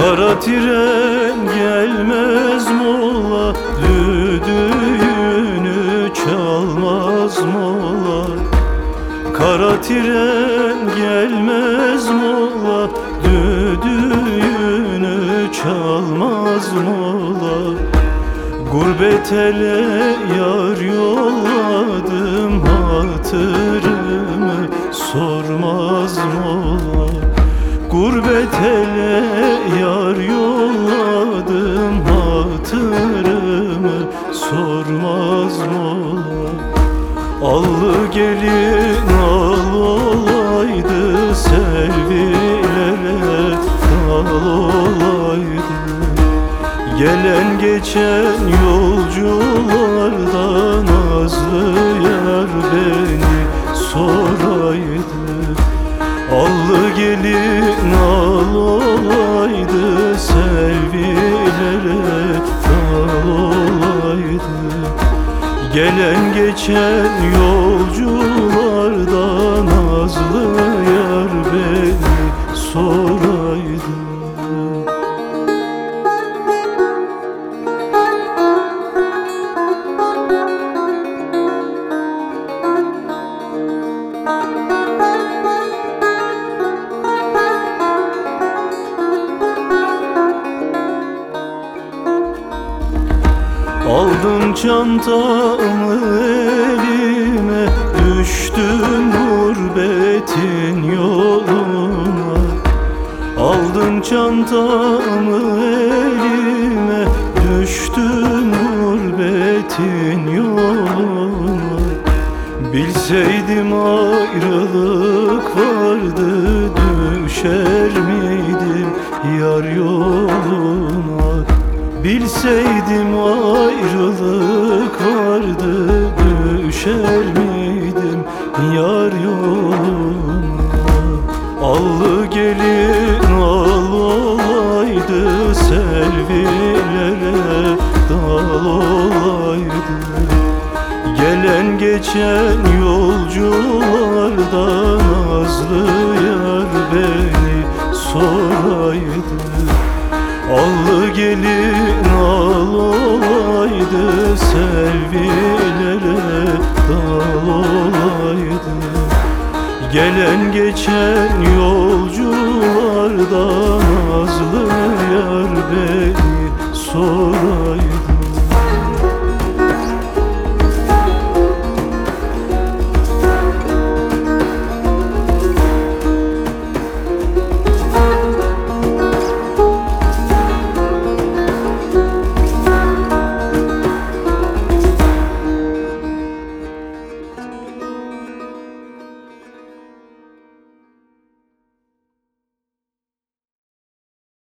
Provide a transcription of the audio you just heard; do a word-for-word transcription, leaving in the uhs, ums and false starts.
Kara tren gelmez mola, düdüğünü çalmaz mola. Kara tren gelmez mola, düdüğünü çalmaz mola. Gurbet ele yar yolladım, hatırımı sormaz mola. Gurbet ele yar yolladım, hatırımı sormaz mola. Allı gelin al olaydı, selvilere dal olaydı. Gelen geçen yolculardan nazlı yar beni soraydı. Allı gelin al olaydı, selvilere dal olaydı. Gelen geçen yolculardan nazlı yar beni soraydı. Aldım çantamı elime, düştüm gurbetin yoluna. Aldım çantamı elime, düştüm gurbetin yoluna. Bilseydim ayrılık vardı, düşer miydim yar yoluna. Bilseydim ayrılık vardı, düşer miydim yar yoluna. Allı gelin al olaydı, selvilere dal olaydı. Gelen geçen yolculardan nazlı yar beni soraydı. Allı gelin al olaydı, selvilere dal olaydı. Gelen geçen yolcu